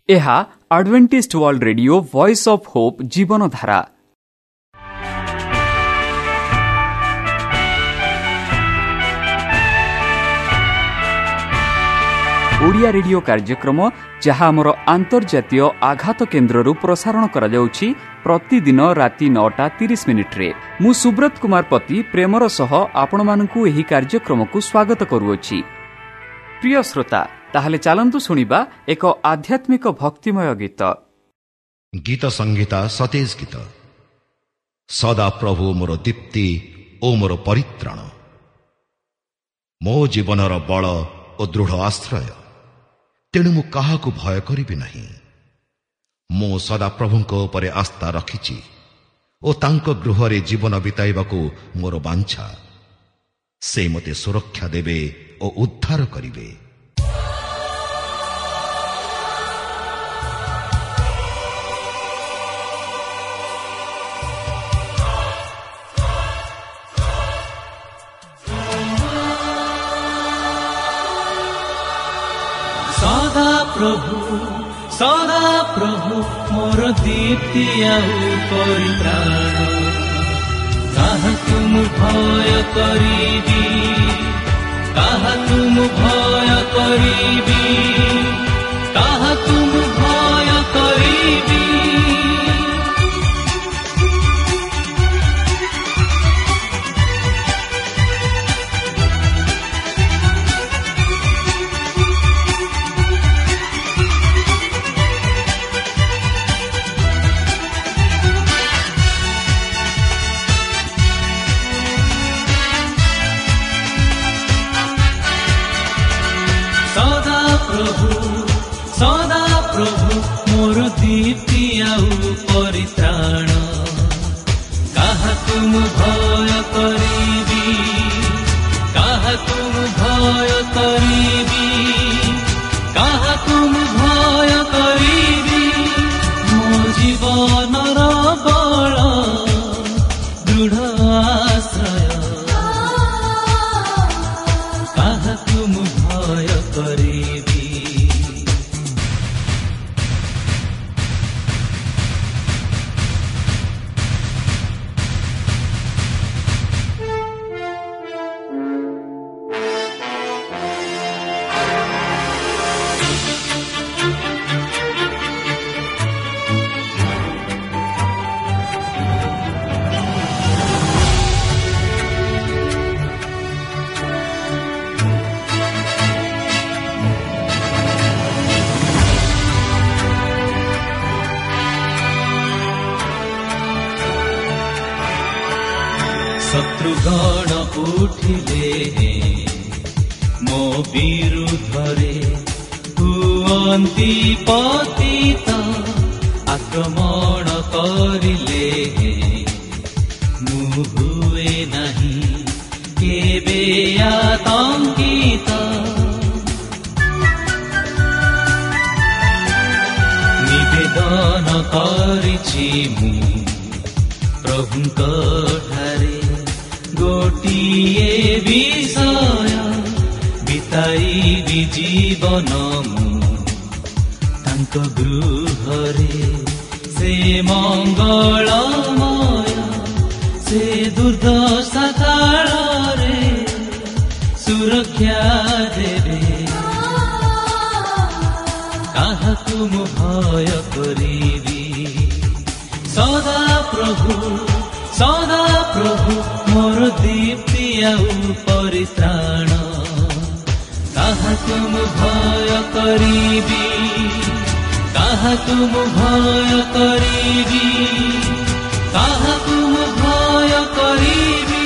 ଏହା Adventist world radio voice of hope ଜୀବନ ଧାରା। ଓଡ଼ିଆ ରେଡିଓ କାର୍ଯ୍ୟକ୍ରମ ଯାହା ଆମର ଆନ୍ତର୍ଜାତୀୟ ଆଘାତ କେନ୍ଦ୍ରରୁ ପ୍ରସାରଣ କରାଯାଉଛି ପ୍ରତିଦିନ ରାତି 9:30 ମୁଁ ସୁବ୍ରତ କୁମାର ପତି ପ୍ରେମର ସହ ଆପଣମାନଙ୍କୁ ଏହି କାର୍ଯ୍ୟକ୍ରମକୁ ସ୍ୱାଗତ କରୁଅଛି। ପ୍ରିୟ ଶ୍ରୋତା, ତାହେଲେ ଚାଲନ୍ତୁ ଶୁଣିବା ଏକ ଆଧ୍ୟାତ୍ମିକ ଭକ୍ତିମୟ ଗୀତ। ଗୀତ ସଂହିତା ସତେଜ ଗୀତ। ସଦା ପ୍ରଭୁ ମୋର ଦୀପ୍ତି ଓ ମୋର ପରିତ୍ରାଣ, ମୋ ଜୀବନର ବଳ ଓ ଦୃଢ଼ ଆଶ୍ରୟ, ତେଣୁ ମୁଁ କାହାକୁ ଭୟ କରିବି ନାହିଁ। ମୁଁ ସଦାପ୍ରଭୁଙ୍କ ଉପରେ ଆସ୍ଥା ରଖିଛି ଓ ତାଙ୍କ ଗୃହରେ ଜୀବନ ବିତାଇବାକୁ ମୋର ବାଞ୍ଛା। ସେ ମୋତେ ସୁରକ୍ଷା ଦେବେ ଓ ଉଦ୍ଧାର କରିବେ। ସଦା ପ୍ରଭୁ ମୋର ଦୀପ୍ତି ଆଉ ପରିତ୍ରାଣ, କାହାକୁ ମୁଁ ଭୟ କରିବି, କାହାକୁ ମୁଁ ଭୟ କରିବି, କାହାକୁ ମୁଁ ଭୟ କରିବି। ସଦା ପ୍ରଭୁ ମୋର ଦୀପ୍ତି ଆଉ ପରିତ୍ରାଣ, କାହାକୁ ମୁଁ ଭୟ କରିବି, କାହାକୁ ମୁଁ ଭୟ କରିବି, କାହାକୁ ମୁଁ ଭୟ କରିବି। ମୋ ଜୀବନର ବଳ ଦୃଢ଼ ଆଶ୍ରୟ, କାହାକୁ ମୁଁ ଭୟ କରିବି। ଶତ୍ରୁଗଣ ଉଠିଲେ ମୋ ବିରୁଦ୍ଧରେ, ହୁଅନ୍ତି ପତିତ, ଆକ୍ରମଣ କରିଲେ ମୁଁ ହୁଏ ନାହିଁ କେବେ ଆତଙ୍କିତ। ନିବେଦନ କରିଛି ମୁଁ ପ୍ରଭୁଙ୍କ ଠାରେ, ଗୋଟିଏ ବିଷୟ ବିତାଇବି ଜୀବନ ମୁଁ ତାଙ୍କ ଗୃହରେ। ସେ ମଙ୍ଗଳମୟ, ସେ ଦୁର୍ଦ୍ଦଶା କାଳରେ ସୁରକ୍ଷା ଦେବେ। କାହାକୁ ମୁଁ ଭୟ କରିବି। ସଦା ପ୍ରଭୁ ମୋର ଦୀପ୍ତି ଆଉ ପରିତ୍ରାଣ, କାହାକୁ ମୁଁ ଭୟ କରିବି, କାହାକୁ ମୁଁ ଭୟ କରିବି, କାହାକୁ ମୁଁ ଭୟ କରିବି।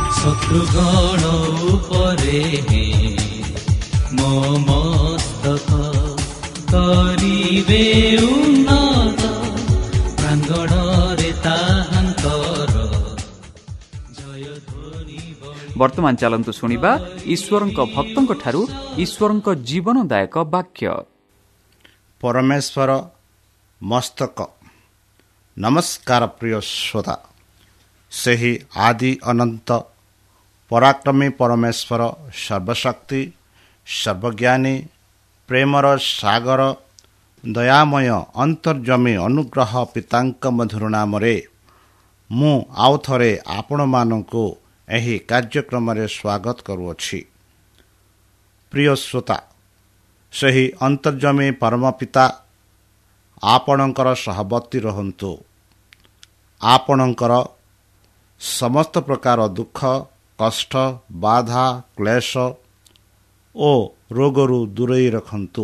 ଶତ୍ରୁଗଣ ଉପରେ ମୋ ମସ୍ତକ କରିବେ ଉନ୍ନତ ପ୍ରାଙ୍ଗଣରେ ତାହାଙ୍କର ଜୟ ଧ୍ୱନି। ବର୍ତ୍ତମାନ ଚାଲନ୍ତୁ ଶୁଣିବା ଈଶ୍ୱରଙ୍କ ଭକ୍ତଙ୍କ ଠାରୁ ଈଶ୍ୱରଙ୍କ ଜୀବନଦାୟକ ବାକ୍ୟ। ପରମେଶ୍ୱର ମସ୍ତକ। ନମସ୍କାର ପ୍ରିୟ ଶ୍ରୋତା, ସେହି ଆଦି ଅନନ୍ତ ପରାକ୍ରମୀ ପରମେଶ୍ୱର ସର୍ବଶକ୍ତି ସର୍ବଜ୍ଞାନୀ ପ୍ରେମର ସାଗର ଦୟାମୟ ଅନ୍ତର୍ଜମୀ ଅନୁଗ୍ରହ ପିତାଙ୍କ ମଧୁର ନାମରେ ମୁଁ ଆଉ ଥରେ ଆପଣମାନଙ୍କୁ ଏହି କାର୍ଯ୍ୟକ୍ରମରେ ସ୍ୱାଗତ କରୁଅଛି। ପ୍ରିୟ ଶ୍ରୋତା, ସେହି ଅନ୍ତର୍ଜମୀ ପରମ ପିତା ଆପଣଙ୍କର ସହବର୍ତ୍ତୀ ରହନ୍ତୁ। ଆପଣଙ୍କର ସମସ୍ତ ପ୍ରକାର ଦୁଃଖ କଷ୍ଟ ବାଧା କ୍ଲେଶ ଓ ରୋଗରୁ ଦୂରେଇ ରଖନ୍ତୁ।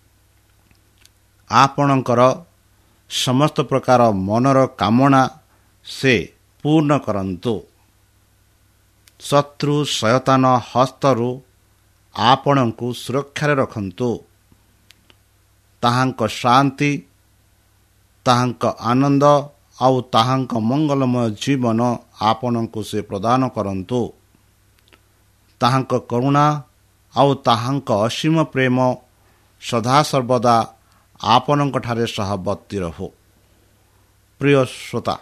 ଆପଣଙ୍କର ସମସ୍ତ ପ୍ରକାର ମନର କାମନା ସେ ପୂର୍ଣ୍ଣ କରନ୍ତୁ। ଶତ୍ରୁ ଶୟତାନ ହସ୍ତରୁ ଆପଣଙ୍କୁ ସୁରକ୍ଷାରେ ରଖନ୍ତୁ। ତାହାଙ୍କ ଶାନ୍ତି, ତାହାଙ୍କ ଆନନ୍ଦ ଆଉ ତାହାଙ୍କ ମଙ୍ଗଳମୟ ଜୀବନ ଆପଣଙ୍କୁ ସେ ପ୍ରଦାନ କରନ୍ତୁ। ତାହାଙ୍କ କରୁଣା ଆଉ ତାହାଙ୍କ ଅସୀମ ପ୍ରେମ ସଦାସର୍ବଦା ଆପଣଙ୍କଠାରେ ସହବର୍ତ୍ତୀ ରହୁ। ପ୍ରିୟ ଶ୍ରୋତା,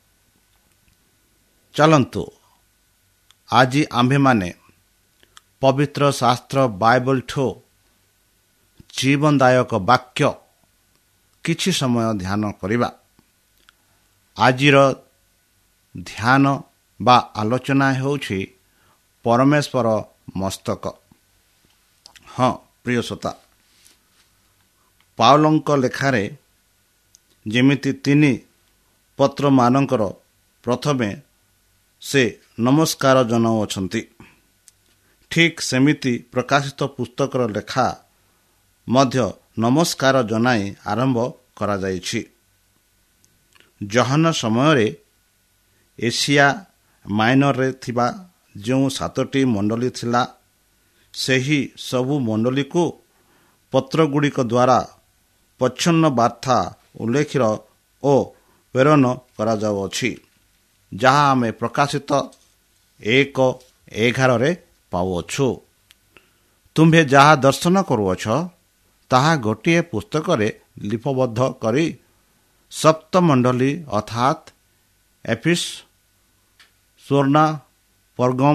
ଚାଲନ୍ତୁ ଆଜି ଆମ୍ଭେମାନେ ପବିତ୍ର ଶାସ୍ତ୍ର ବାଇବଲଠୁ ଜୀବନଦାୟକ ବାକ୍ୟ କିଛି ସମୟ ଧ୍ୟାନ କରିବା। ଆଜିର ଧ୍ୟାନ ବା ଆଲୋଚନା ହେଉଛି ପରମେଶ୍ୱର ମସ୍ତକ। ହଁ ପ୍ରିୟ ଶ୍ରୋତା, ପାଉଲଙ୍କ ଲେଖାରେ ଯେମିତି 3 ପତ୍ରମାନଙ୍କର ପ୍ରଥମେ ସେ ନମସ୍କାର ଜଣାଉଅଛନ୍ତି, ଠିକ୍ ସେମିତି ପ୍ରକାଶିତ ପୁସ୍ତକର ଲେଖା ମଧ୍ୟ ନମସ୍କାର ଜଣାଇ ଆରମ୍ଭ କରାଯାଇଛି। ଜହନ ସମୟରେ ଏସିଆ ମାଇନରରେ ଥିବା ଯେଉଁ 7ଟି ମଣ୍ଡଳୀ ଥିଲା, ସେହି ସବୁ ମଣ୍ଡଳୀକୁ ପତ୍ରଗୁଡ଼ିକ ଦ୍ୱାରା ପ୍ରଚ୍ଛନ୍ନ ବାର୍ତ୍ତା ଉଲ୍ଲେଖିତ ଓ ପ୍ରେରଣ କରାଯାଉଅଛି, ଯାହା ଆମେ ପ୍ରକାଶିତ 1:11 ପାଉଅଛୁ। ତୁମ୍ଭେ ଯାହା ଦର୍ଶନ କରୁଅଛ ତାହା ଗୋଟିଏ ପୁସ୍ତକରେ ଲିପିବଦ୍ଧ କରି ସପ୍ତମଣ୍ଡଳୀ ଅର୍ଥାତ୍ ଏଫିସ୍, ସ୍ମର୍ଣ୍ଣା, ପର୍ଗମ,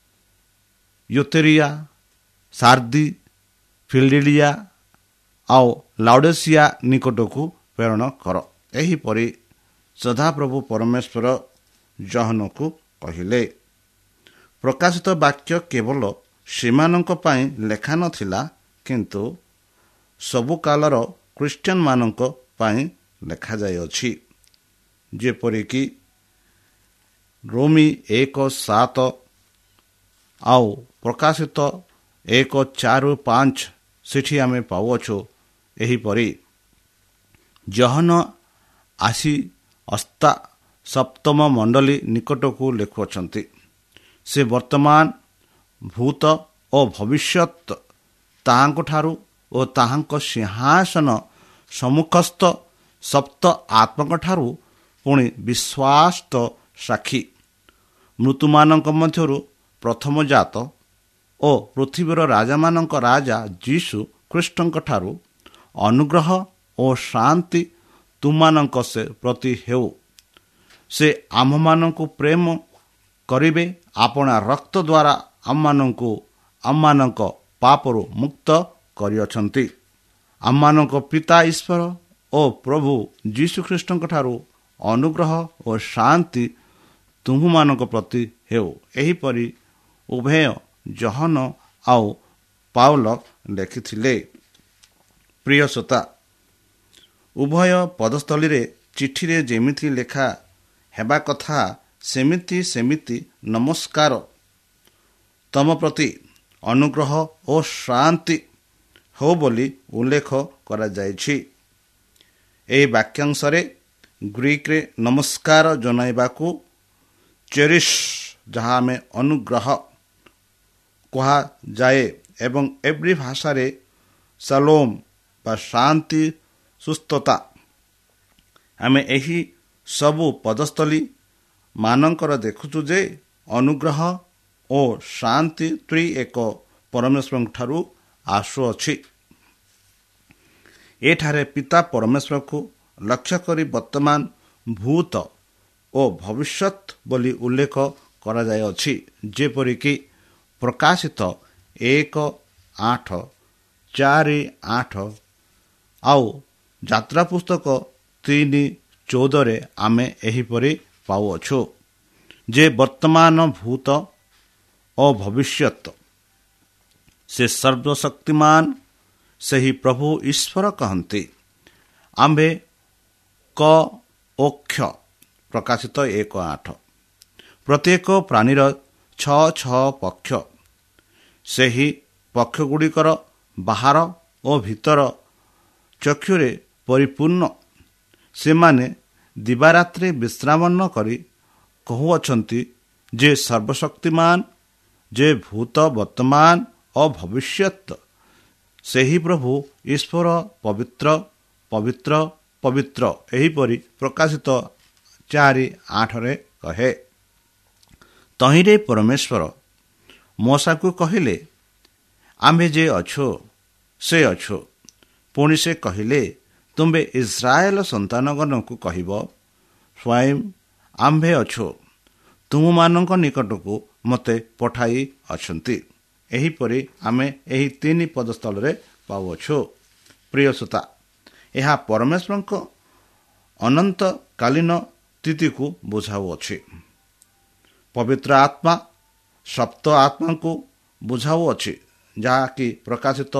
ୟୁତେରିଆ, ସାର୍ଦି, ଫିଲଡେଲିଆ ଆଉ ଲାଉଡିସିଆ ନିକଟକୁ ପ୍ରେରଣ କର। ଏହିପରି ସଦାପ୍ରଭୁ ପରମେଶ୍ୱର ଜହନକୁ କହିଲେ। ପ୍ରକାଶିତ ବାକ୍ୟ କେବଳ ସେମାନଙ୍କ ପାଇଁ ଲେଖା ନଥିଲା, କିନ୍ତୁ ସବୁ କାଳର ଖ୍ରୀଷ୍ଟିଆନମାନଙ୍କ ପାଇଁ ଲେଖାଯାଇଅଛି। ଯେପରିକି ରୋମୀ 1:7 ଆଉ ପ୍ରକାଶିତ 1:4-5 ସେଠି ଆମେ ପାଉଅଛୁ। ଏହିପରି ଜହନ ଆସି ଅସ୍ତା ସପ୍ତମ ମଣ୍ଡଳୀ ନିକଟକୁ ଲେଖୁଅଛନ୍ତି। ସେ ବର୍ତ୍ତମାନ ଭୂତ ଓ ଭବିଷ୍ୟତ ତାହାଙ୍କଠାରୁ ଓ ତାହାଙ୍କ ସିଂହାସନ ସମ୍ମୁଖସ୍ଥ ସପ୍ତ ଆତ୍ମାଙ୍କଠାରୁ ପୁଣି ବିଶ୍ୱାସ୍ତ ସାକ୍ଷୀ ମୃତ୍ୟୁମାନଙ୍କ ମଧ୍ୟରୁ ପ୍ରଥମଜାତ ଓ ପୃଥିବୀର ରାଜାମାନଙ୍କ ରାଜା ଯୀଶୁ ଖ୍ରୀଷ୍ଟଙ୍କଠାରୁ ଅନୁଗ୍ରହ ଓ ଶାନ୍ତି ତୁମମାନଙ୍କ ସେ ପ୍ରତି ହେଉ। ସେ ଆମ୍ଭମାନଙ୍କୁ ପ୍ରେମ କରିବେ, ଆପଣା ରକ୍ତ ଦ୍ୱାରା ଆମମାନଙ୍କୁ ଆମମାନଙ୍କ ପାପରୁ ମୁକ୍ତ କରିଅଛନ୍ତି। ଆମମାନଙ୍କ ପିତା ଈଶ୍ୱର ଓ ପ୍ରଭୁ ଯୀଶୁଖ୍ରୀଷ୍ଟଙ୍କଠାରୁ ଅନୁଗ୍ରହ ଓ ଶାନ୍ତି ତୁମ୍ଭମାନଙ୍କ ପ୍ରତି ହେଉ। ଏହିପରି ଉଭୟ ଜହନ ଆଉ ପାଉଲ ଲେଖିଥିଲେ। ପ୍ରିୟ ଶ୍ରୋତା, ଉଭୟ ପଦସ୍ଥଳୀରେ ଚିଠିରେ ଯେମିତି ଲେଖା ହେବା କଥା ସେମିତି ନମସ୍କାର ତମ ପ୍ରତି ଅନୁଗ୍ରହ ଓ ଶାନ୍ତି ହେଉ ବୋଲି ଉଲ୍ଲେଖ କରାଯାଇଛି। ଏହି ବାକ୍ୟାଂଶରେ ଗ୍ରୀକରେ ନମସ୍କାର ଜଣାଇବାକୁ ଚେରିସ୍, ଯାହା ଆମେ ଅନୁଗ୍ରହ କୁହାଯାଏ, ଏବଂ ଏବ୍ରି ଭାଷାରେ ସାଲୋମ ବା ଶାନ୍ତି ସୁସ୍ଥତା। ଆମେ ଏହି ସବୁ ପଦସ୍ଥଳୀ ମାନଙ୍କର ଦେଖୁଛୁ ଯେ ଅନୁଗ୍ରହ ଓ ଶାନ୍ତି ତ୍ରି ଏକ ପରମେଶ୍ୱରଙ୍କ ଠାରୁ ଆସୁଅଛି। ଏଠାରେ ପିତା ପରମେଶ୍ୱରକୁ ଲକ୍ଷ୍ୟ କରି ବର୍ତ୍ତମାନ ଭୂତ ଓ ଭବିଷ୍ୟତ ବୋଲି ଉଲ୍ଲେଖ କରାଯାଇଅଛି, ଯେପରିକି ପ୍ରକାଶିତ 1:8-4:8 ଆଉ ଯାତ୍ରା ପୁସ୍ତକ 3:14 ଆମେ ଏହିପରି ପାଉଅଛୁ ଯେ ବର୍ତ୍ତମାନ ଭୂତ ଓ ଭବିଷ୍ୟତ ସେ ସର୍ବଶକ୍ତିମାନ ସେହି ପ୍ରଭୁ ଈଶ୍ୱର କହନ୍ତି। ଆମ୍ଭେ କ ଅକ୍ଷ ପ୍ରକାଶିତ 1:8 ପ୍ରତ୍ୟେକ ପ୍ରାଣୀର 6 ପକ୍ଷ। ସେହି ପକ୍ଷଗୁଡ଼ିକର ବାହାର ଓ ଭିତର ଚକ୍ଷୁରେ ପରିପୂର୍ଣ୍ଣ। ସେମାନେ ଦିବାରାତ୍ରି ବିଶ୍ରାମ ନ କରି କହୁଅଛନ୍ତି ଯେ ସର୍ବଶକ୍ତିମାନ, ଯେ ଭୂତ ବର୍ତ୍ତମାନ ଓ ଭବିଷ୍ୟତ ସେହି ପ୍ରଭୁ ଈଶ୍ୱର ପବିତ୍ର ପବିତ୍ର ପବିତ୍ର। ଏହିପରି ପ୍ରକାଶିତ 4:8 କହେ। ତହିଁରେ ପରମେଶ୍ୱର ମୋସାକୁ କହିଲେ, ଆମ୍ଭେ ଯେ ଅଛୁ ସେ ଅଛୁ। ପୁଣି ସେ କହିଲେ, ତୁମ୍ଭେ ଇସ୍ରାଏଲ ସନ୍ତାନଗଣକୁ କହିବ, ସ୍ୱୟଂ ଆମ୍ଭେ ଅଛୁ, ତୁମମାନଙ୍କ ନିକଟକୁ ମୋତେ ପଠାଇ ଅଛନ୍ତି। ଏହିପରି ଆମେ ଏହି 3 ପଦସ୍ଥଳରେ ପାଉଅଛୁ। ପ୍ରିୟ ଶ୍ରୋତା, ଏହା ପରମେଶ୍ୱରଙ୍କ ଅନନ୍ତକାଳୀନ ସ୍ଥିତିକୁ ବୁଝାଉଅଛି। ପବିତ୍ର ଆତ୍ମା ସପ୍ତ ଆତ୍ମାଙ୍କୁ ବୁଝାଉଅଛି, ଯାହାକି ପ୍ରକାଶିତ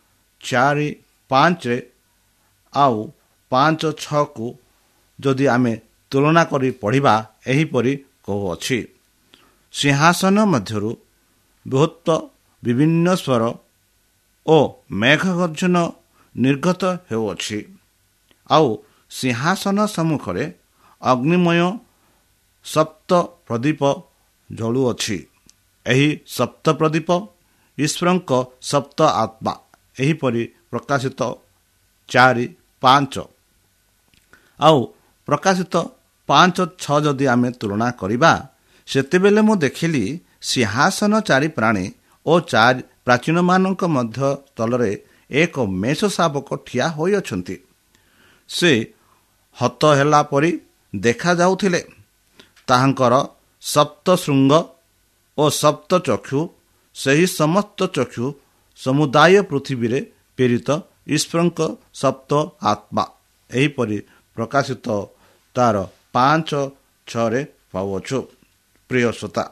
4:5 ଆଉ 5:6କୁ ଯଦି ଆମେ ତୁଳନା କରି ପଢ଼ିବା ଏହିପରି କହୁଅଛି। ସିଂହାସନ ମଧ୍ୟରୁ ବହୁତ ବିଭିନ୍ନ ସ୍ୱର ଓ ମେଘ ଗର୍ଜନ ନିର୍ଗତ ହେଉଅଛି, ଆଉ ସିଂହାସନ ସମ୍ମୁଖରେ ଅଗ୍ନିମୟ ସପ୍ତ ପ୍ରଦୀପ ଜଳୁଅଛି। ଏହି ସପ୍ତ ପ୍ରଦୀପ ଈଶ୍ୱରଙ୍କ ସପ୍ତ ଆତ୍ମା। ଏହିପରି ପ୍ରକାଶିତ 4:5 ଆଉ ପ୍ରକାଶିତ 5:6 ଯଦି ଆମେ ତୁଳନା କରିବା, ସେତେବେଳେ ମୁଁ ଦେଖିଲି ସିଂହାସନ 4 ପ୍ରାଣୀ ଓ 4 ପ୍ରାଚୀନମାନଙ୍କ ମଧ୍ୟ ତଳରେ ଏକ ମେଷ ଶାବକ ଠିଆ ହୋଇଅଛନ୍ତି। ସେ ହତ ହେଲା ପରି ଦେଖାଯାଉଥିଲେ। ତାହାଙ୍କର ସପ୍ତ ଶୃଙ୍ଗ ଓ ସପ୍ତ ଚକ୍ଷୁ, ସେହି ସମସ୍ତ ଚକ୍ଷୁ ସମୁଦାୟ ପୃଥିବୀରେ ପ୍ରେରିତ ଈଶ୍ୱରଙ୍କ ସପ୍ତ ଆତ୍ମା। ଏହିପରି ପ୍ରକାଶିତ ତାର 5:6 ପାଉଅଛୁ। ପ୍ରିୟ ଶ୍ରୋତା,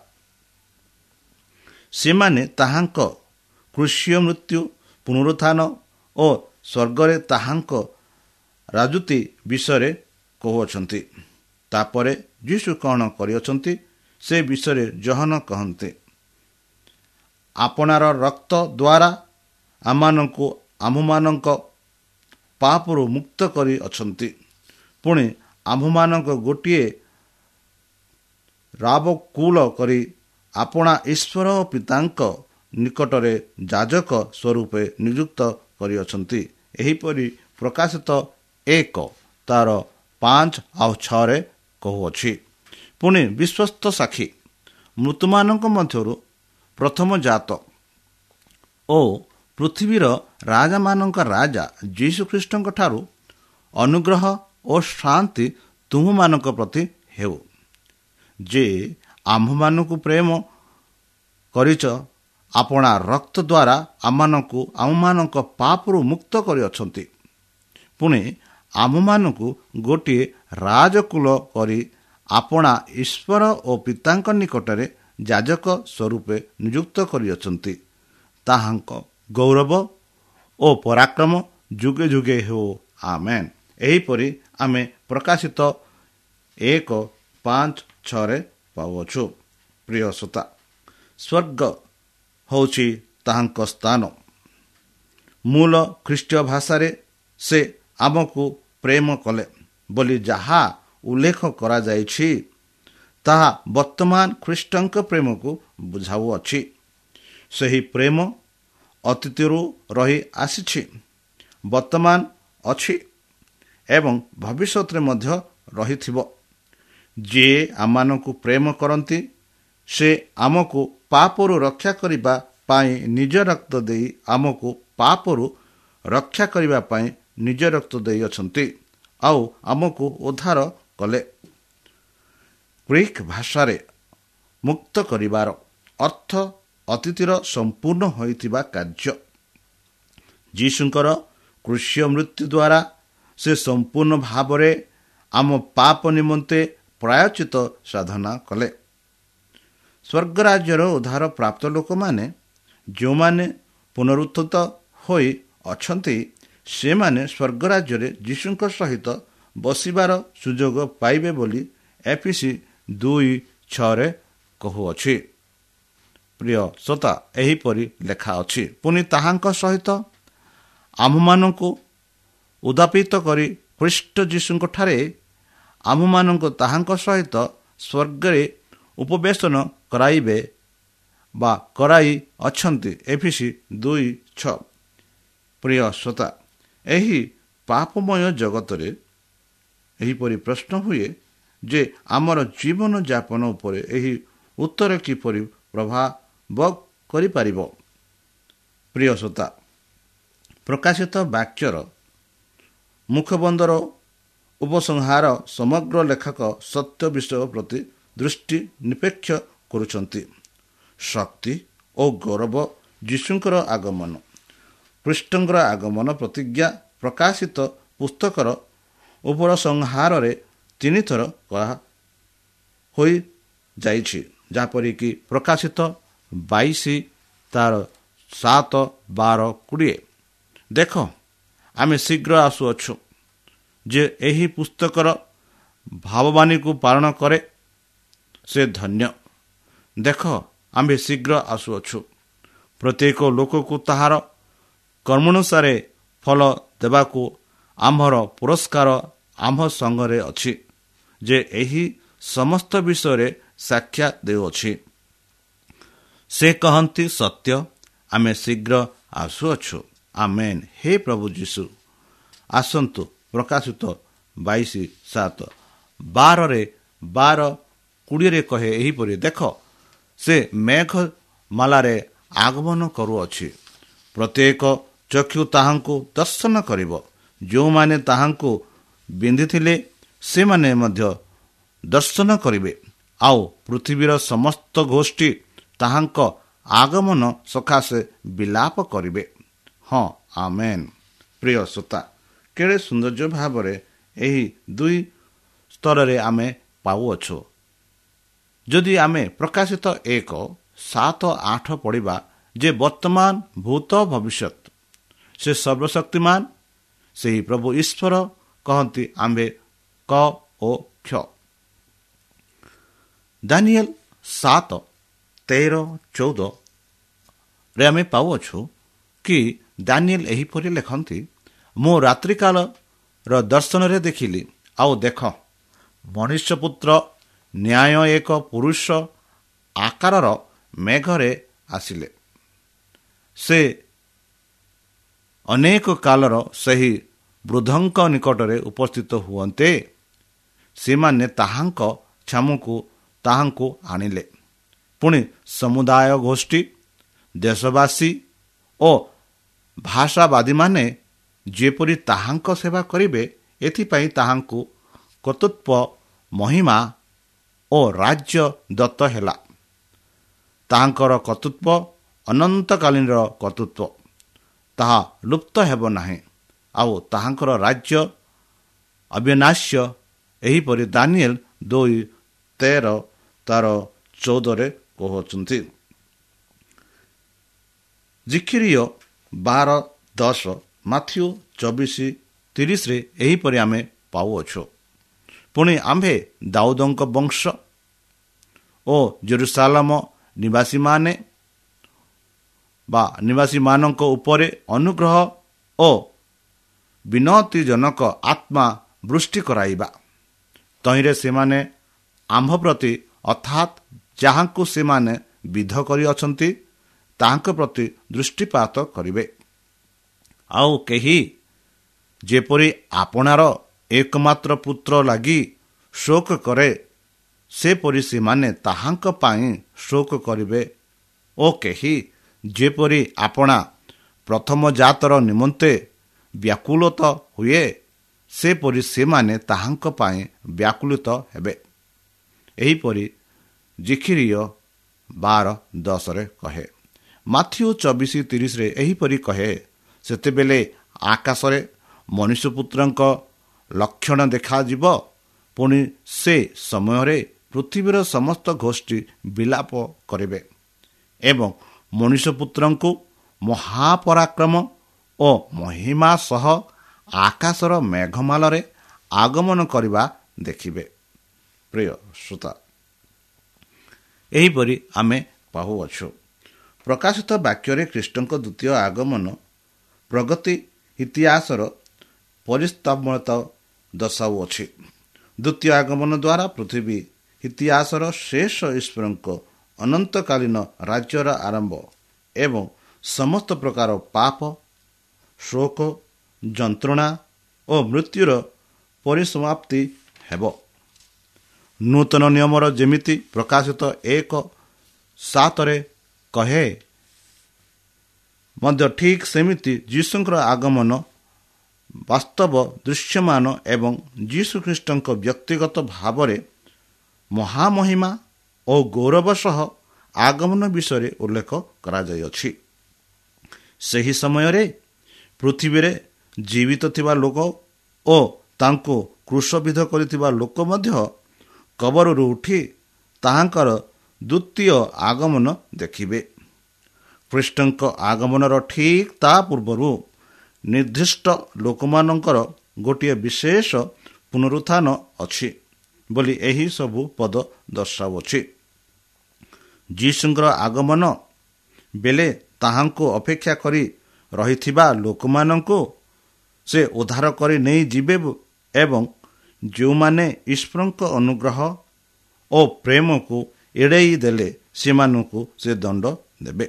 ସେମାନେ ତାହାଙ୍କ କୃଷିୟ ମୃତ୍ୟୁ, ପୁନରୁତ୍ଥାନ ଓ ସ୍ୱର୍ଗରେ ତାହାଙ୍କ ରାଜୁତି ବିଷୟରେ କହୁଅଛନ୍ତି। ତାପରେ ଯୀଶୁ କ'ଣ କରିଅଛନ୍ତି ସେ ବିଷୟରେ ଯୋହନ କହନ୍ତି, ଆପଣାର ରକ୍ତ ଦ୍ୱାରା ଆମ୍ଭମାନଙ୍କ ପାପରୁ ମୁକ୍ତ କରିଅଛନ୍ତି। ପୁଣି ଆମ୍ଭମାନଙ୍କ ଗୋଟିଏ ରାବକୁଳ କରି ଆପଣା ଈଶ୍ୱର ଓ ପିତାଙ୍କ ନିକଟରେ ଯାଜକ ସ୍ୱରୂପେ ନିଯୁକ୍ତ କରିଅଛନ୍ତି। ଏହିପରି ପ୍ରକାଶିତ 1 ତାର 5 ଆଉ 6 କହୁଅଛି। ପୁଣି ବିଶ୍ୱସ୍ତ ସାକ୍ଷୀ, ମୃତମାନଙ୍କ ମଧ୍ୟରୁ ପ୍ରଥମ ଜାତ ଓ ପୃଥିବୀର ରାଜାମାନଙ୍କ ରାଜା ଯୀଶୁଖ୍ରୀଷ୍ଟଙ୍କ ଠାରୁ ଅନୁଗ୍ରହ ଓ ଶାନ୍ତି ତୁମମାନଙ୍କ ପ୍ରତି ହେଉ, ଯେ ଆମ୍ଭମାନଙ୍କୁ ପ୍ରେମ କରିଛ, ଆପଣା ରକ୍ତ ଦ୍ୱାରା ଆମମାନଙ୍କ ପାପରୁ ମୁକ୍ତ କରିଅଛନ୍ତି। ପୁଣି ଆମ୍ଭମାନଙ୍କୁ ଗୋଟିଏ ରାଜକୁଳ କରି ଆପଣା ଈଶ୍ୱର ଓ ପିତାଙ୍କ ନିକଟରେ ଯାଜକ ସ୍ୱରୂପେ ନିଯୁକ୍ତ କରିଅଛନ୍ତି। ତାହାଙ୍କ ଗୌରବ ଓ ପରାକ୍ରମ ଯୁଗେ ଯୁଗେ ହେଉ, ଆମେନ୍। ଏହିପରି ଆମେ ପ୍ରକାଶିତ 1:5-6 ପାଉଅଛୁ। ପ୍ରିୟ ଶ୍ରୋତା, ସ୍ୱର୍ଗ ହେଉଛି ତାହାଙ୍କ ସ୍ଥାନ। ମୂଳ ଖ୍ରୀଷ୍ଟୀୟ ଭାଷାରେ ସେ ଆମକୁ ପ୍ରେମ କଲେ ବୋଲି ଯାହା ଉଲ୍ଲେଖ କରାଯାଇଛି, ତାହା ବର୍ତ୍ତମାନ ଖ୍ରୀଷ୍ଟଙ୍କ ପ୍ରେମକୁ ବୁଝାଉଅଛି। ସେହି ପ୍ରେମ ଅତୀତରୁ ରହି ଆସିଛି ବର୍ତ୍ତମାନ ଅଛି ଏବଂ ଭବିଷ୍ୟତରେ ମଧ୍ୟ ରହିଥିବ। ଯିଏ ଆମମାନଙ୍କୁ ପ୍ରେମ କରନ୍ତି ସେ ଆମକୁ ପାପରୁ ରକ୍ଷା କରିବା ପାଇଁ ନିଜ ରକ୍ତ ଦେଇ ଆମକୁ ପାପରୁ ରକ୍ଷା କରିବା ପାଇଁ ନିଜ ରକ୍ତ ଦେଇଅଛନ୍ତି ଆଉ ଆମକୁ ଉଦ୍ଧାର କଲେ। ଗ୍ରୀକ୍ ଭାଷାରେ ମୁକ୍ତ କରିବାର ଅର୍ଥ ଅତୀତର ସମ୍ପୂର୍ଣ୍ଣ ହୋଇଥିବା କାର୍ଯ୍ୟ। ଯୀଶୁଙ୍କର କ୍ରୁଶୀୟ ମୃତ୍ୟୁ ଦ୍ୱାରା ସେ ସମ୍ପୂର୍ଣ୍ଣ ଭାବରେ ଆମ ପାପ ନିମନ୍ତେ ପ୍ରାୟଶ୍ଚିତ ସାଧନା କଲେ। ସ୍ୱର୍ଗରାଜ୍ୟର ଉଦ୍ଧାର ପ୍ରାପ୍ତ ଲୋକମାନେ ଯେଉଁମାନେ ପୁନରୁତ୍ଥିତ ହୋଇ ଅଛନ୍ତି ସେମାନେ ସ୍ୱର୍ଗରାଜ୍ୟରେ ଯୀଶୁଙ୍କ ସହିତ ବସିବାର ସୁଯୋଗ ପାଇବେ ବୋଲି ଏଫେସୀ 2:6 କହୁଅଛି। ପ୍ରିୟ ଶ୍ରୋତା, ଏହିପରି ଲେଖା ଅଛି, ପୁଣି ତାହାଙ୍କ ସହିତ ଆମ୍ଭମାନଙ୍କୁ ଉଦ୍ଧାପିତ କରି ଖ୍ରୀଷ୍ଟ ଯୀଶୁଙ୍କଠାରେ ଆମ୍ଭମାନଙ୍କୁ ତାହାଙ୍କ ସହିତ ସ୍ୱର୍ଗରେ ଉପବେଶନ କରାଇବେ ବା କରାଇ ଅଛନ୍ତି। ଏଫେସୀ 2:6। ପ୍ରିୟ ଶ୍ରୋତା, ଏହି ପାପମୟ ଜଗତରେ ଏହିପରି ପ୍ରଶ୍ନ ହୁଏ ଯେ ଆମର ଜୀବନଯାପନ ଉପରେ ଏହି ଉତ୍ତର କିପରି ପ୍ରଭାବ କରିପାରିବ। ପ୍ରିୟ ଶ୍ରୋତା, ପ୍ରକାଶିତ ବାକ୍ୟର ମୁଖବନ୍ଧର ଉପସଂହାର ସମଗ୍ର ଲେଖକ ସତ୍ୟ ବିଷୟ ପ୍ରତି ଦୃଷ୍ଟି ନିପେକ୍ଷ କରୁଛନ୍ତି। ଶକ୍ତି ଓ ଗୌରବ ଯୀଶୁଙ୍କର ଆଗମନ। ଖ୍ରୀଷ୍ଟଙ୍କର ଆଗମନ ପ୍ରତିଜ୍ଞା ପ୍ରକାଶିତ ପୁସ୍ତକର ଉପସଂହାରରେ 3 ଥର କୁହା ହୋଇଯାଇଛି, ଯାହାପରିକି ପ୍ରକାଶିତ 22 ତାର 7, 12, 20। ଦେଖ, ଆମେ ଶୀଘ୍ର ଆସୁଅଛୁ। ଯେ ଏହି ପୁସ୍ତକର ଭାବବାଣୀକୁ ପାଳନ କରେ ସେ ଧନ୍ୟ। ଦେଖ, ଆମ୍ଭେ ଶୀଘ୍ର ଆସୁଅଛୁ। ପ୍ରତ୍ୟେକ ଲୋକକୁ ତାହାର କର୍ମାନୁସାରେ ଫଳ ଦେବାକୁ ଆମ୍ଭର ପୁରସ୍କାର ଆମ୍ଭ ସଙ୍ଗରେ ଅଛି, ଯେ ଏହି ସମସ୍ତ ବିଷୟରେ ସାକ୍ଷାତ ଦେଉଅଛି। ସେ କହନ୍ତି, ସତ୍ୟ, ଆମେ ଶୀଘ୍ର ଆସୁଅଛୁ। ଆମେନ୍। ହେ ପ୍ରଭୁ ଯୀଶୁ, ଆସନ୍ତୁ। ପ୍ରକାଶିତ 22:7, 12:20 କହେ ଏହିପରି, ଦେଖ, ସେ ମେଘମାଲାରେ ଆଗମନ କରୁଅଛି। ପ୍ରତ୍ୟେକ ଚକ୍ଷୁ ତାହାଙ୍କୁ ଦର୍ଶନ କରିବ। ଯେଉଁମାନେ ତାହାଙ୍କୁ ବିନ୍ଧିଥିଲେ ସେମାନେ ମଧ୍ୟ ଦର୍ଶନ କରିବେ, ଆଉ ପୃଥିବୀର ସମସ୍ତ ଗୋଷ୍ଠୀ ତାହାଙ୍କ ଆଗମନ ସକାଶେ ବିଳାପ କରିବେ। ହଁ, ଆମେନ୍। ପ୍ରିୟ ଶ୍ରୋତା, କେଡ଼େ ସୌନ୍ଦର୍ଯ୍ୟ ଭାବରେ ଏହି 2 ସ୍ତରରେ ଆମେ ପାଉଅଛୁ। ଯଦି ଆମେ ପ୍ରକାଶିତ 1:7-8 ପଢ଼ିବା ଯେ ବର୍ତ୍ତମାନ, ଭୂତ, ଭବିଷ୍ୟତ ସେ ସର୍ବଶକ୍ତିମାନ ସେହି ପ୍ରଭୁ ଈଶ୍ୱର କହନ୍ତି ଆମ୍ଭେ କ ଓ କ୍ଷ। ଦାନିଏଲ 7:13-14 ଆମେ ପାଉଅଛୁ କି ଦାନିଏଲ ଏହିପରି ଲେଖନ୍ତି, ମୁଁ ରାତ୍ରିକାଳର ଦର୍ଶନରେ ଦେଖିଲି, ଆଉ ଦେଖ, ମନୁଷ୍ୟପୁତ୍ର ନ୍ୟାୟ ଏକ ପୁରୁଷ ଆକାରର ମେଘରେ ଆସିଲେ। ସେ ଅନେକ କାଳର ସେହି ବୃଦ୍ଧଙ୍କ ନିକଟରେ ଉପସ୍ଥିତ ହୁଅନ୍ତେ। ସେମାନେ ତାହାଙ୍କ ଛାମୁକୁ ତାହାଙ୍କୁ ଆଣିଲେ। ପୁଣି ସମୁଦାୟ ଗୋଷ୍ଠୀ, ଦେଶବାସୀ ଓ ଭାଷାବାଦୀମାନେ ଯେପରି ତାହାଙ୍କ ସେବା କରିବେ, ଏଥିପାଇଁ ତାହାଙ୍କୁ କର୍ତ୍ତୃତ୍ୱ, ମହିମା ଓ ରାଜ୍ୟ ଦତ୍ତ ହେଲା। ତାହାଙ୍କର କର୍ତ୍ତୃତ୍ୱ ଅନନ୍ତକାଳୀନର କର୍ତ୍ତୃତ୍ୱ, ତାହା ଲୁପ୍ତ ହେବ ନାହିଁ, ଆଉ ତାହାଙ୍କର ରାଜ୍ୟ ଅବିନାଶ୍ୟ। ଏହିପରି ଦାନିଏଲ 2:13-14 କହୁଅଛନ୍ତି। ଜିକିରିୟ 12:10, ମାଥ୍ୟୁ 24:30 ଏହିପରି ଆମେ ପାଉଅଛୁ। ପୁଣି ଆମ୍ଭେ ଦାଉଦଙ୍କ ବଂଶ ଓ ଜେରୁସାଲେମ ନିବାସୀମାନଙ୍କ ଉପରେ ଅନୁଗ୍ରହ ଓ ବିନତିଜନକ ଆତ୍ମା ବୃଷ୍ଟି କରାଇବା। ତହିଁରେ ସେମାନେ ଆମ୍ଭ ପ୍ରତି ଅର୍ଥାତ୍ ଯାହାଙ୍କୁ ସେମାନେ ବିଧ କରିଅଛନ୍ତି ତାହାଙ୍କ ପ୍ରତି ଦୃଷ୍ଟିପାତ କରିବେ। ଆଉ କେହି ଯେପରି ଆପଣାର ଏକମାତ୍ର ପୁତ୍ର ଲାଗି ଶୋକ କରେ, ସେପରି ସେମାନେ ତାହାଙ୍କ ପାଇଁ ଶୋକ କରିବେ। ଓ କେହି ଯେପରି ଆପଣା ପ୍ରଥମ ଜାତର ନିମନ୍ତେ ବ୍ୟାକୁଳିତ ହୁଏ, ସେପରି ସେମାନେ ତାହାଙ୍କ ପାଇଁ ବ୍ୟାକୁଳିତ ହେବେ। ଏହିପରି ଜିଖିରିୟ 12:10 କହେ। ମାଥିଉ 24:30 ଏହିପରି କହେ, ସେତେବେଳେ ଆକାଶରେ ମନୁଷ୍ୟପୁତ୍ରଙ୍କ ଲକ୍ଷଣ ଦେଖାଯିବ, ପୁଣି ସେ ସମୟରେ ପୃଥିବୀର ସମସ୍ତ ଗୋଷ୍ଠୀ ବିଳାପ କରିବେ ଏବଂ ମନୁଷ୍ୟପୁତ୍ରଙ୍କୁ ମହାପରାକ୍ରମ ଓ ମହିମା ସହ ଆକାଶର ମେଘମାଳରେ ଆଗମନ କରିବା ଦେଖିବେ। ପ୍ରିୟ ଶ୍ରୋତା, ଏହିପରି ଆମେ ପାଉଅଛୁ ପ୍ରକାଶିତ ବାକ୍ୟରେ ଖ୍ରୀଷ୍ଟଙ୍କ ଦ୍ୱିତୀୟ ଆଗମନ ପ୍ରଗତି ଇତିହାସର ପରିସ୍ତାବତା ଦର୍ଶାଉଅଛି। ଦ୍ୱିତୀୟ ଆଗମନ ଦ୍ୱାରା ପୃଥିବୀ ଇତିହାସର ଶେଷ ଈଶ୍ୱରଙ୍କ ଅନନ୍ତକାଳୀନ ରାଜ୍ୟର ଆରମ୍ଭ ଏବଂ ସମସ୍ତ ପ୍ରକାର ପାପ, ଶୋକ, ଯନ୍ତ୍ରଣା ଓ ମୃତ୍ୟୁର ପରିସମାପ୍ତି ହେବ। ନୂତନ ନିୟମର ଯେମିତି ପ୍ରକାଶିତ 1:7 କହେ, ମଧ୍ୟ ଠିକ୍ ସେମିତି ଯୀଶୁଙ୍କର ଆଗମନ ବାସ୍ତବ, ଦୃଶ୍ୟମାନ ଏବଂ ଯୀଶୁଖ୍ରୀଷ୍ଟଙ୍କ ବ୍ୟକ୍ତିଗତ ଭାବରେ ମହାମହିମା ଓ ଗୌରବ ସହ ଆଗମନ ବିଷୟରେ ଉଲ୍ଲେଖ କରାଯାଇଅଛି। ସେହି ସମୟରେ ପୃଥିବୀରେ ଜୀବିତ ଥିବା ଲୋକ ଓ ତାଙ୍କୁ କ୍ରୁଶବିଦ୍ଧ କରିଥିବା ଲୋକ ମଧ୍ୟ କବରରୁ ଉଠି ତାହାଙ୍କର ଦ୍ୱିତୀୟ ଆଗମନ ଦେଖିବେ। ଖ୍ରୀଷ୍ଟଙ୍କ ଆଗମନର ଠିକ୍ ତା ପୂର୍ବରୁ ନିର୍ଦ୍ଦିଷ୍ଟ ଲୋକମାନଙ୍କର ଗୋଟିଏ ବିଶେଷ ପୁନରୁତ୍ଥାନ ଅଛି ବୋଲି ଏହି ସବୁ ପଦ ଦର୍ଶାଉଅଛି। ଯୀଶୁଙ୍କର ଆଗମନ ବେଳେ ତାହାଙ୍କୁ ଅପେକ୍ଷା କରି ରହିଥିବା ଲୋକମାନଙ୍କୁ ସେ ଉଦ୍ଧାର କରି ନେଇଯିବେ ଏବଂ ଯେଉଁମାନେ ଈଶ୍ୱରଙ୍କ ଅନୁଗ୍ରହ ଓ ପ୍ରେମକୁ ଏଡ଼େଇ ଦେଲେ ସେମାନଙ୍କୁ ସେ ଦଣ୍ଡ ଦେବେ।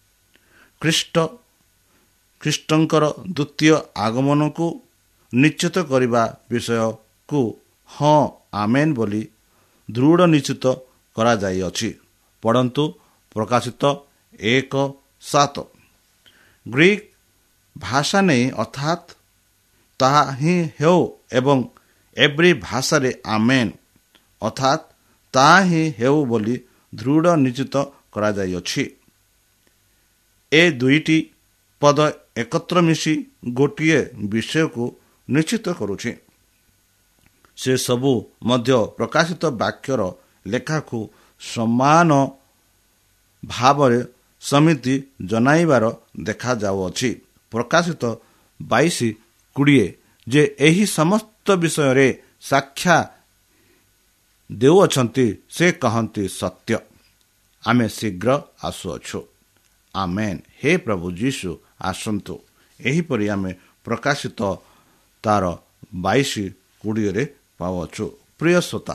ଖ୍ରୀଷ୍ଟଙ୍କର ଦ୍ୱିତୀୟ ଆଗମନକୁ ନିଶ୍ଚିତ କରିବା ବିଷୟକୁ ହଁ ଆମେନ୍ ବୋଲି ଦୃଢ଼ ନିଶ୍ଚିତ କରାଯାଇଅଛି। ପଢ଼ନ୍ତୁ ପ୍ରକାଶିତ 1:7। ଗ୍ରୀକ୍ ଭାଷା ନେଇ ଅର୍ଥାତ୍ ତାହା ହିଁ ହେଉ ଏବଂ ଏବ୍ରି ଭାଷାରେ ଆମେନ୍ ଅର୍ଥାତ୍ ତାହା ହିଁ ହେଉ ବୋଲି ଦୃଢ଼ ନିଶ୍ଚିତ କରାଯାଇଅଛି। ଏ ଦୁଇଟି ପଦ ଏକତ୍ର ମିଶି ଗୋଟିଏ ବିଷୟକୁ ନିଶ୍ଚିତ କରୁଛି। ସେ ସବୁ ମଧ୍ୟ ପ୍ରକାଶିତ ବାକ୍ୟର ଲେଖାକୁ ସମାନ ଭାବରେ ସମିତି ଜଣାଇବାର ଦେଖାଯାଉଅଛି। ପ୍ରକାଶିତ 22:20 ଯେ ଏହି ସମସ୍ତ ବିଷୟରେ ସାକ୍ଷ୍ୟ ଦେଉଅଛନ୍ତି, ସେ କହନ୍ତି ସତ୍ୟ। ଆମେ ଶୀଘ୍ର ଆସୁଅଛୁ। ଆମେନ୍। ହେ ପ୍ରଭୁ ଯୀଶୁ ଆସନ୍ତୁ। ଏହିପରି ଆମେ ପ୍ରକାଶିତ ତାର 22:20 ପାଉଅଛୁ। ପ୍ରିୟ ଶ୍ରୋତା,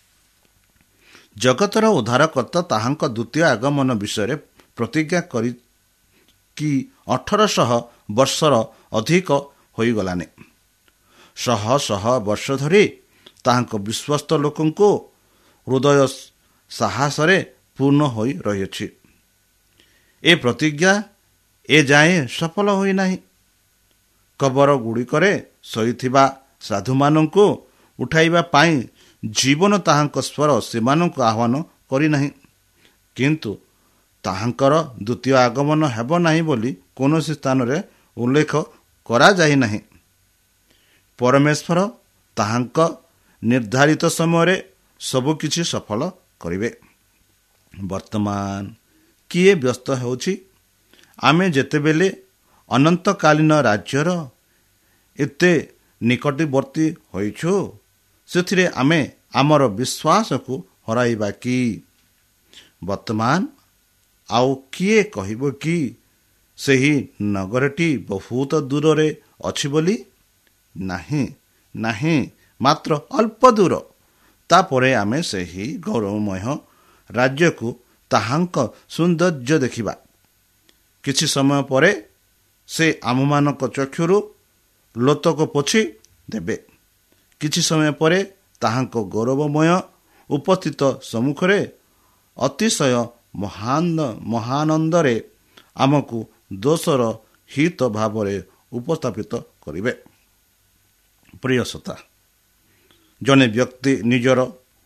ଜଗତର ଉଦ୍ଧାରକର୍ତ୍ତା ତାହାଙ୍କ ଦ୍ୱିତୀୟ ଆଗମନ ବିଷୟରେ ପ୍ରତିଜ୍ଞା କରି କି 1800 ବର୍ଷର ଅଧିକ ହୋଇଗଲାନି। ଶହ ଶହ ବର୍ଷ ଧରି ତାହାଙ୍କ ବିଶ୍ୱସ୍ତ ଲୋକଙ୍କୁ ହୃଦୟ ସାହସରେ ପୂର୍ଣ୍ଣ ହୋଇ ରହିଅଛି। ଏ ପ୍ରତିଜ୍ଞା ଏଯାଏଁ ସଫଳ ହୋଇନାହିଁ। କବର ଗୁଡ଼ିକରେ ଶୋଇଥିବା ସାଧୁମାନଙ୍କୁ ଉଠାଇବା ପାଇଁ ଜୀବନ ତାହାଙ୍କ ସ୍ୱର ସେମାନଙ୍କୁ ଆହ୍ୱାନ କରିନାହିଁ। କିନ୍ତୁ ତାହାଙ୍କର ଦ୍ୱିତୀୟ ଆଗମନ ହେବ ନାହିଁ ବୋଲି କୌଣସି ସ୍ଥାନରେ ଉଲ୍ଲେଖ କରାଯାଇନାହିଁ। ପରମେଶ୍ୱର ତାହାଙ୍କ ନିର୍ଦ୍ଧାରିତ ସମୟରେ ସବୁକିଛି ସଫଳ କରିବେ। ବର୍ତ୍ତମାନ କିଏ ବ୍ୟସ୍ତ ହେଉଛି? ଆମେ ଯେତେବେଳେ ଅନନ୍ତକାଳୀନ ରାଜ୍ୟର ଏତେ ନିକଟବର୍ତ୍ତୀ ହୋଇଛୁ, ସେଥିରେ ଆମେ ଆମର ବିଶ୍ୱାସକୁ ହରାଇବା କି? ବର୍ତ୍ତମାନ ଆଉ କିଏ କହିବ କି ସେହି ନଗରଟି ବହୁତ ଦୂରରେ ଅଛି ବୋଲି? ନାହିଁ, ମାତ୍ର ଅଳ୍ପ ଦୂର। ତାପରେ ଆମେ ସେହି ଗୌରବମୟ ରାଜ୍ୟକୁ ତାହାଙ୍କ ସୌନ୍ଦର୍ଯ୍ୟ ଦେଖିବା। କିଛି ସମୟ ପରେ ସେ ଆମମାନଙ୍କ ଚକ୍ଷୁରୁ ଲୋତକ ପୋଛି ଦେବେ। କିଛି ସମୟ ପରେ ତାହାଙ୍କ ଗୌରବମୟ ଉପସ୍ଥିତ ସମ୍ମୁଖରେ ଅତିଶୟ ମହାନନ୍ଦରେ ଆମକୁ ଦୋଷର ହିତ ଭାବରେ ଉପସ୍ଥାପିତ କରିବେ। ପ୍ରିୟ ଶ୍ରୋତା, ଜଣେ ବ୍ୟକ୍ତି ନିଜର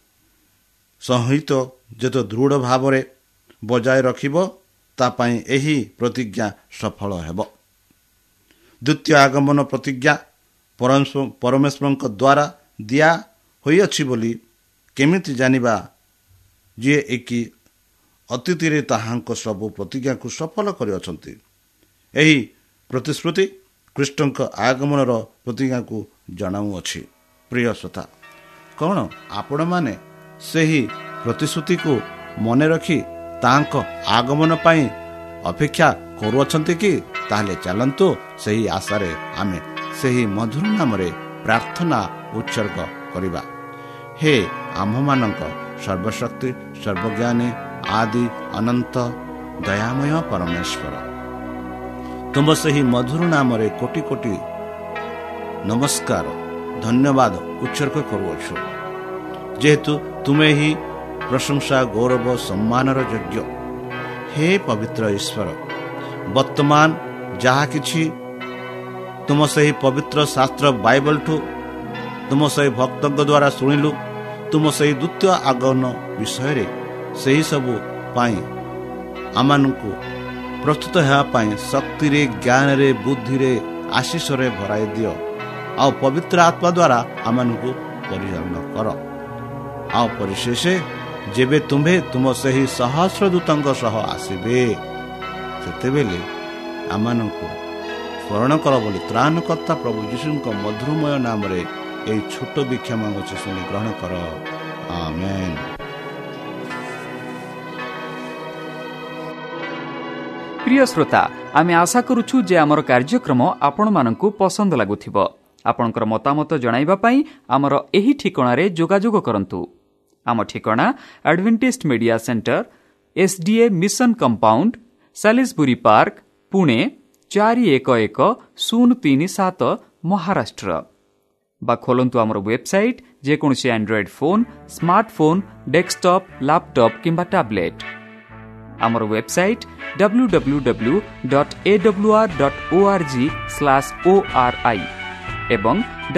ସହିତ ଯେତେ ଦୃଢ଼ ଭାବରେ ବଜାୟ ରଖିବ, ତା ପାଇଁ ଏହି ପ୍ରତିଜ୍ଞା ସଫଳ ହେବ। ଦ୍ୱିତୀୟ ଆଗମନ ପ୍ରତିଜ୍ଞା ପରମେଶ୍ୱରଙ୍କ ଦ୍ୱାରା ଦିଆ ହୋଇଅଛି ବୋଲି କେମିତି ଜାଣିବା? ଯିଏ ଏକି ଅତୀତରେ ତାହାଙ୍କ ସବୁ ପ୍ରତିଜ୍ଞାକୁ ସଫଳ କରିଅଛନ୍ତି। ଏହି ପ୍ରତିଶ୍ରୁତି ଖ୍ରୀଷ୍ଟଙ୍କ ଆଗମନର ପ୍ରତିଜ୍ଞାକୁ ଜଣାଉଅଛି। ପ୍ରିୟ ଶ୍ରୋତା, କ'ଣ ଆପଣମାନେ ସେହି ପ୍ରତିଶ୍ରୁତିକୁ ମନେ ରଖି ତାହାଙ୍କ ଆଗମନ ପାଇଁ ଅପେକ୍ଷା କରୁଅଛନ୍ତି କି? ତାହେଲେ ଚାଲନ୍ତୁ ସେହି ଆଶାରେ ଆମେ ସେହି ମଧୁର ନାମରେ ପ୍ରାର୍ଥନା ଉତ୍ସର୍ଗ କରିବା। ହେ ଆମ୍ଭମାନଙ୍କ ସର୍ବଶକ୍ତି ସର୍ବଜ୍ଞାନୀ ଆଦି ଅନନ୍ତ ଦୟାମୟ ପରମେଶ୍ୱର, ତୁମ ସେହି ମଧୁର ନାମରେ କୋଟି କୋଟି ନମସ୍କାର ଧନ୍ୟବାଦ ଉତ୍ସର୍ଗ କରୁଅଛୁ, ଯେହେତୁ ତୁମେ ହିଁ ପ୍ରଶଂସା ଗୌରବ ସମ୍ମାନର ଯୋଗ୍ୟ। ହେ ପବିତ୍ର ଈଶ୍ୱର, ବର୍ତ୍ତମାନ ଯାହା କିଛି ତୁମ ସେହି ପବିତ୍ର ଶାସ୍ତ୍ର ବାଇବଲଠୁ ତୁମ ସେହି ଭକ୍ତଙ୍କ ଦ୍ୱାରା ଶୁଣିଲୁ, ତୁମ ସେହି ଦ୍ୱିତୀୟ ଆଗମନ ବିଷୟରେ, ସେହିସବୁ ପାଇଁ ଆମମାନଙ୍କୁ ପ୍ରସ୍ତୁତ ହେବା ପାଇଁ ଶକ୍ତିରେ, ଜ୍ଞାନରେ, ବୁଦ୍ଧିରେ, ଆଶୀଷରେ ଭରାଇ ଦିଅ। ଆଉ ପବିତ୍ର ଆତ୍ମା ଦ୍ୱାରା ଆମମାନଙ୍କୁ ପରିଚାଳନା କର। ଆଉ ପରିଶେଷ ଯେବେ ତୁମ୍ଭେ ତୁମ ସେହି ସହସ୍ର ଦୂତଙ୍କ ସହ ଆସିବେ, ସେତେବେଳେ ଆମମାନଙ୍କୁ ସ୍ମରଣ କର ବୋଲି ତ୍ରାଣକର୍ତ୍ତା ପ୍ରଭୁ ଯୀଶୁଙ୍କ ମଧୁରମୟ ନାମରେ ଏହି ଛୋଟ ଭିକ୍ଷା ମାଗୁଛି, ଶୁଣି ଗ୍ରହଣ କର। ଆମେନ୍। প্রিয় শ্রোতা, আমি আশা করুছু যে আমার কার্যক্রম আপনার পসন্দ লাগুথিব। আপনার মতামত জনাইবা পাই আমার এই ঠিকଣାরে যোগাযোগ করন্তু। आम ठिकणा Adventist media centre SDA mission compound Salisbury park Pune 411037 Maharashtra. बा खोलंतु आमर वेबसाइट जेकोसी android phone, smartphone, desktop, laptop किंबा टैबलेट। आमर वेबसाइट www.awr.org/ori एवं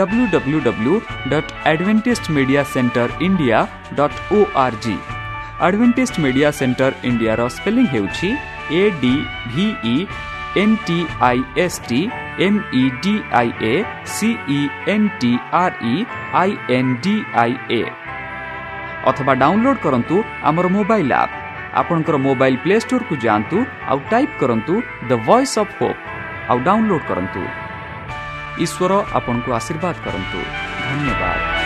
www.adventistmediacenterindia.org। Adventist media centre India रो स्पेलिंग हेउछि ADVENTISTMEDIACENTREINDIA। अथवा डाउनलोड करंतु आमर मोबाइल ऐप। आपनकर मोबाइल प्ले स्टोर को जानतु आउ टाइप करंतु द वॉइस ऑफ होप आउ डाउनलोड करंतु। ईश्वर आपनको आशीर्वाद करंतु। धन्यवाद।